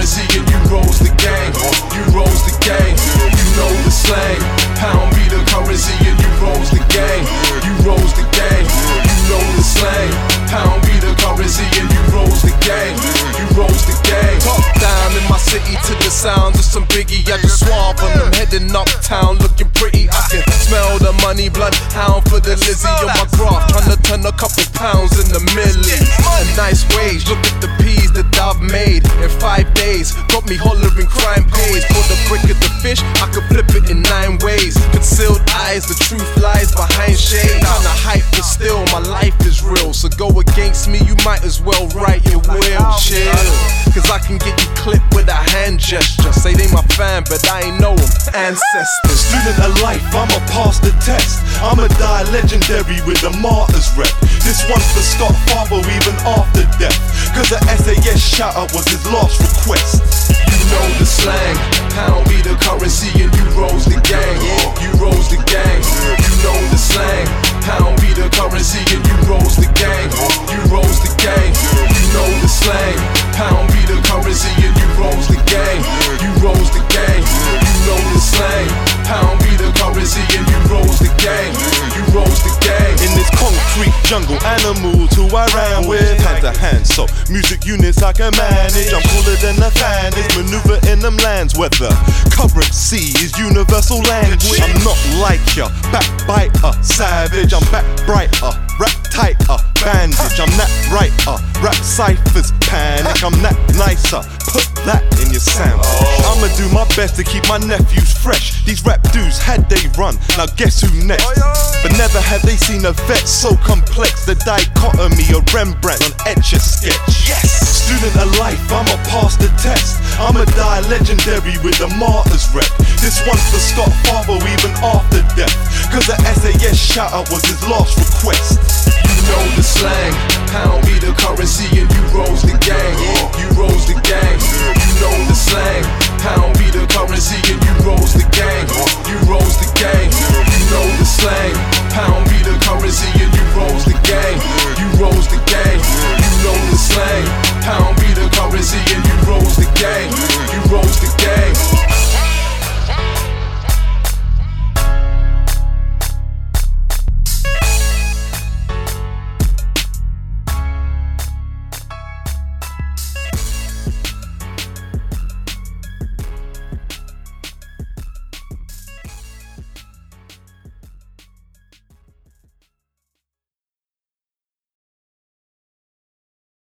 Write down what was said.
currency and you rose the game. You rose the game. You know the slang. Pound be the currency and you rose the game. You rose the game. You know the slang. Pound be the currency and you rose the game. You rose the game. Top down in my city to the sounds of some Biggie. I just swab on them heading uptown looking pretty. I can smell the money, bloodhound for the Lizzie on my graph, trying to turn a couple pounds in the milli. A nice wage, look at the peas that I've made in 5 days. Got me hollering crime pays. For the brick of the fish, I could flip it in 9 ways. Concealed eyes, the truth lies behind shade. Kinda hype, but still my life is real. So go against me, you might as well write your will. Chill, cause I can get you clipped with a hand gesture. Say they my fan, but I ain't know them. Ancestors. Student of life, I'ma pass the test. I'ma die legendary with the martyrs rep. This one's for Scott Farber even after death, cause the SAS shout out was his last request. You know the slang, pound be the currency and you rose the game. You rose the game. You know the slang, pound be the currency and you rose the game. You rose the game. You know the slang, pound be the currency and you rose the game. You rose the game. You know the slang, pound be the currency and you rose the game. You rose the game. In this concrete jungle, animals who I ran with, hand to hand, so music units I can manage. I'm cooler than the fan is, maneuver in them lands where the currency is universal language. I'm not like ya, backbiter, savage. I'm back brighter, rap tighter, bandage. I'm that writer, rap ciphers panic. I'm that nicer, put that in your sound. I'ma do my best to keep my nephews fresh. These rap dudes had they run, now guess who next? But never have they seen a vet so complex. The dichotomy of Rembrandt on Etch-a-Sketch. Yes! Student of life, I'ma pass the test. I'ma die legendary with the martyrs rep. This one's for Scott Farber even after death, cause the SAS shout out was his last request. You know the slang,